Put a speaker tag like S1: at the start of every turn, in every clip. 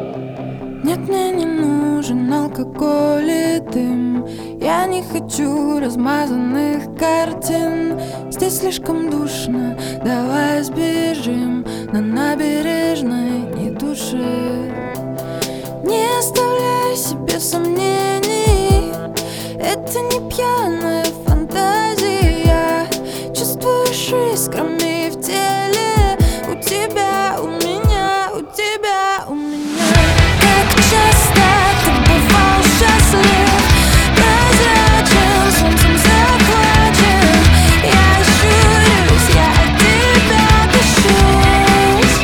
S1: Нет, мне не нужен алкоголь и дым. Я не хочу размазанных картин. Здесь слишком душно, давай сбежим на набережной, не души. Не оставляй себе сомнений, это не пьяная фантазия. Чувствуешь искрами в теле, у тебя, у меня, у тебя, у меня. Как часто ты бывал счастлив, прозрачен, солнцем захвачен. Я щурюсь, я от тебя тащусь.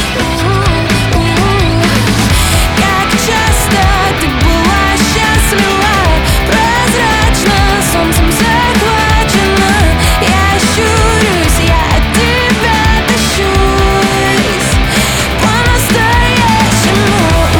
S1: Как часто ты была счастлива, прозрачно, солнцем захвачена. Я щурюсь, я от тебя тащусь по-настоящему.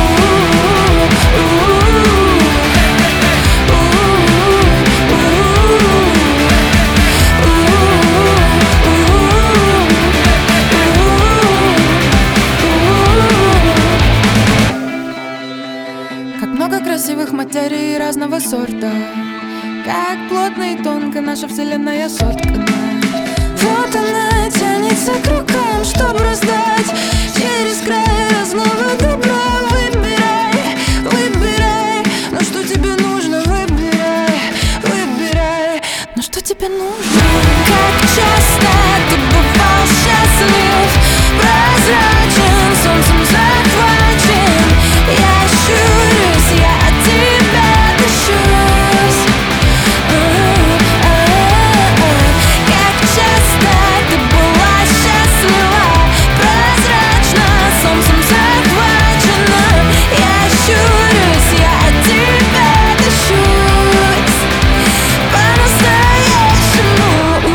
S1: Как много красивых материй разного сорта, как плотно и тонко наша вселенная соткана. Вот она тянется к рукам, чтоб раздать через край разного добра. Выбирай, выбирай, ну что тебе нужно, выбирай, выбирай, ну что тебе нужно. Как часто ты бывал счастлив, прозрачен, солнцем захвачен. Я щурюсь, я от тебя тащусь. Как часто ты была счастлива, прозрачно, солнцем захвачена. Я щурюсь, я от тебя тащусь по-настоящему.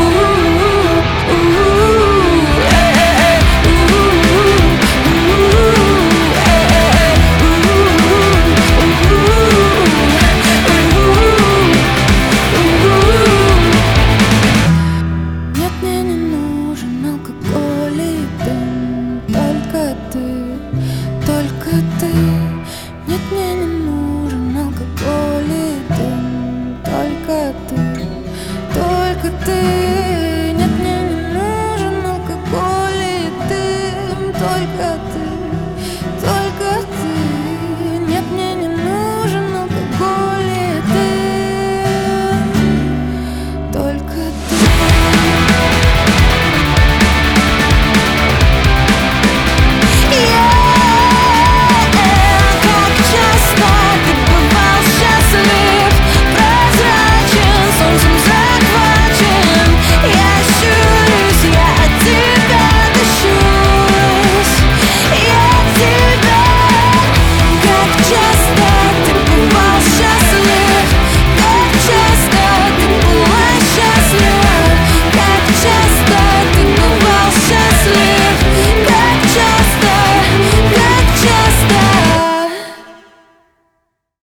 S1: Нет, мне не нужен алкоголь и дым. Только ты, только ты. Нет, мне не нужен алкоголь и дым. Только ты, только ты. Нет, мне не нужен алкоголь и дым. Только ты.